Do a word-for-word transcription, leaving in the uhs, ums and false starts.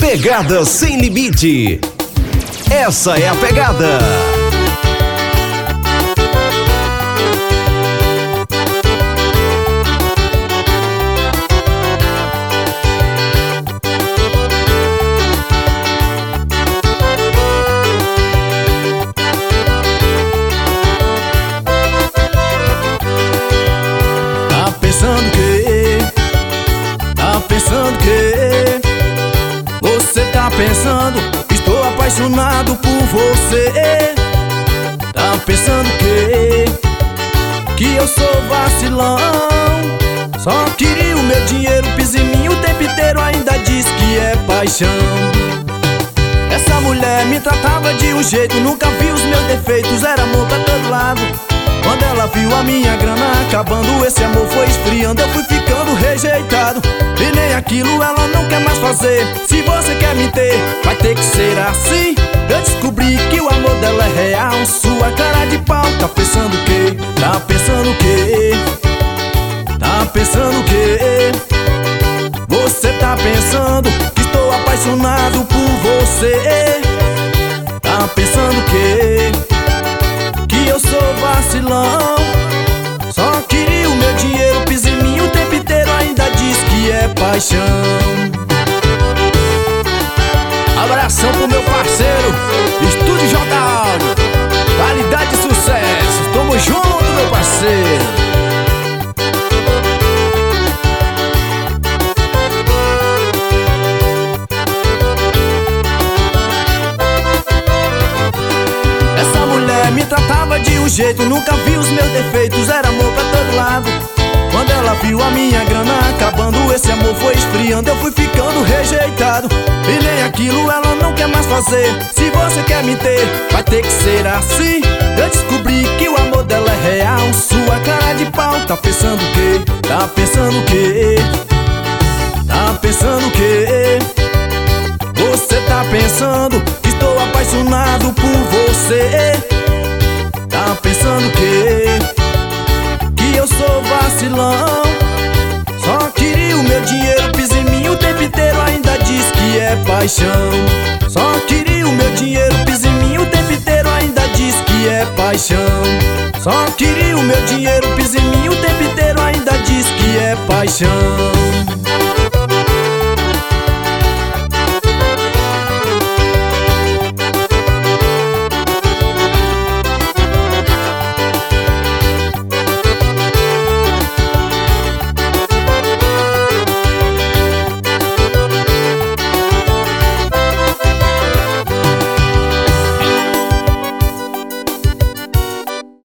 Pegada Sem Limite. Essa é a pegada. Tá pensando que? Tá pensando que? Você tá pensando, estou apaixonado por você. Tá pensando que? Que eu sou vacilão. Só queria o meu dinheiro, pisa em mim o tempo inteiro, ainda diz que é paixão. Essa mulher me tratava de um jeito, nunca viu os meus defeitos, era amor pra todo lado. Quando ela viu a minha grana acabando, esse amor foi esfriando, eu fui ficando rejeitado. E nem aquilo ela não quer mais fazer. Se você quer me ter, vai ter que ser assim. Eu descobri que o amor dela é real. Sua cara de pau, tá pensando o quê? Tá pensando o quê? Tá pensando o quê? Você tá pensando que estou apaixonado por você. Tá pensando o quê? Que eu sou vacilão. Só queria o meu dinheiro, pisa em mim o tempo inteiro, ainda diz que é paixão. Abração pro meu parceiro Estúdio J Áudio, qualidade e sucesso. Tamo junto, meu parceiro. Me tratava de um jeito, nunca vi os meus defeitos, era amor pra todo lado. Quando ela viu a minha grana acabando, esse amor foi esfriando, eu fui ficando rejeitado. E nem aquilo ela não quer mais fazer. Se você quer me ter, vai ter que ser assim. Eu descobri que o amor dela é real. Sua cara de pau, tá pensando o quê? Tá pensando o quê? Tá pensando o quê? Você tá pensando que estou apaixonado por você. Tá pensando o quê? Que eu sou vacilão. Só queria o meu dinheiro, pisa em mim o tempo inteiro, ainda diz que é paixão. Só queria o meu dinheiro, pisa em mim o tempo inteiro, ainda diz que é paixão. Só queria o meu dinheiro, pisa em mim o tempo inteiro, ainda diz que é paixão.